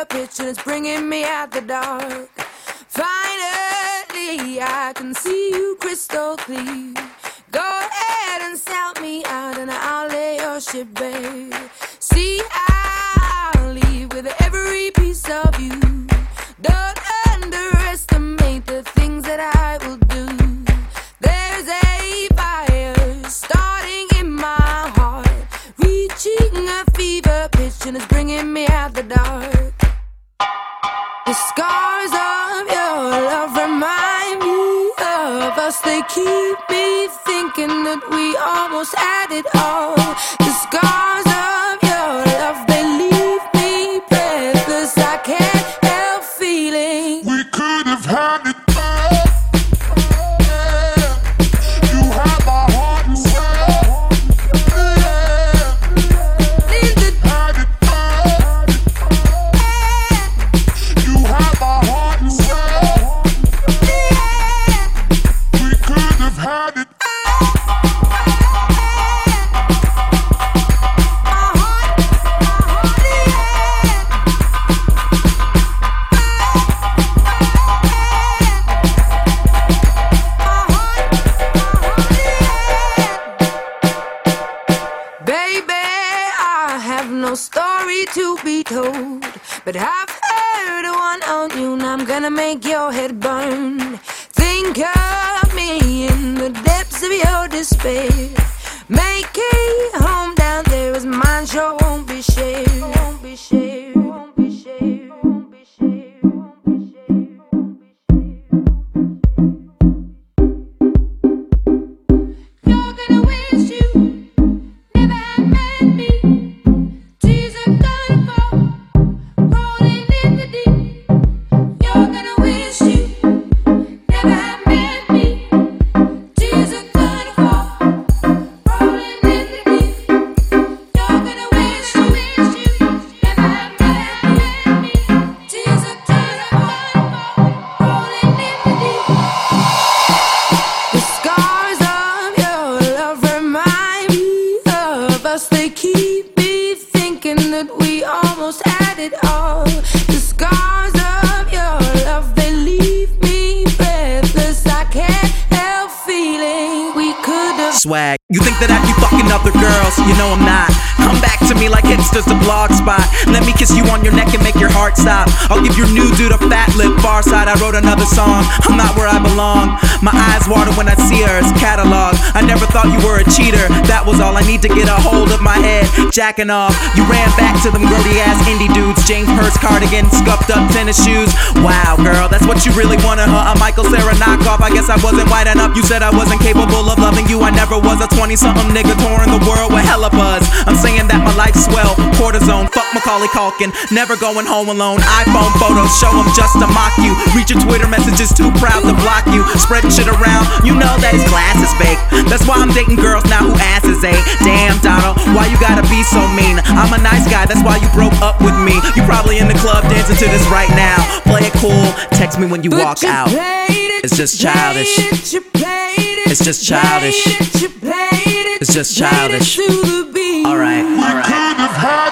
fever pitch and it's bringing me out the dark. Finally, I can see you crystal clear. Go ahead and sell me out and I'll lay your shit bare. See, I'll leave with every piece of you. Don't underestimate the things that I will do. There's a fire starting in my heart, reaching a fever pitch and it's bringing me out the dark. The scars of your love remind me of us. They keep me thinking that we almost had it all. The scars of your love, they leave me breathless. I can't help feeling we could have had it all. You had my heart and soul. Had it all. You had my heart and soul. We could have had it. No story to be told, but I've heard one on you, and I'm gonna make your head burn. Think of me in the depths of your despair. Make a home down there as mine sure won't be shared. Won't be shared, won't be shared, won't be shared, won't be shared, won't be shared. You're gonna wish you never had met me. They keep me thinking that we almost had it all. The scars of your love, they leave me breathless. I can't help feeling we could have. Swag, you think that I'd be fucking other girls? You know I'm not. Come back to me like Hipster's the blog spot. Let me kiss you on your neck and make your heart stop. I'll give your new dude a fat lip. Far side, I wrote another song. I'm not where I belong. My eyes water when I see her. It's catalog. I never thought you were a cheater. That was all I need to get a hold of my head. Jacking off. You ran back to them grody ass indie dudes. James Hurst cardigan, scuffed up tennis shoes. Wow, girl, that's what you really wanted, huh? A Michael Cera knockoff. I guess I wasn't white enough. You said I wasn't capable of loving you. I never was a 20-something nigga touring the world with hella buzz. I'm saying that my life's swell. Cortisone, fuck Macaulay Culkin. Never going home alone. iPhone photos, show them just to mock you. Read your Twitter messages, too proud to block you. Spreading shit around, you know that his class is fake. That's why I'm dating girls now who asses ain't. Damn, Donald, why you gotta be so mean? I'm a nice guy, that's why you broke up with me. You probably in the club dancing to this right now. Play it cool, text me when you walk out. It's just childish. It's just childish. It's just childish. Alright, alright.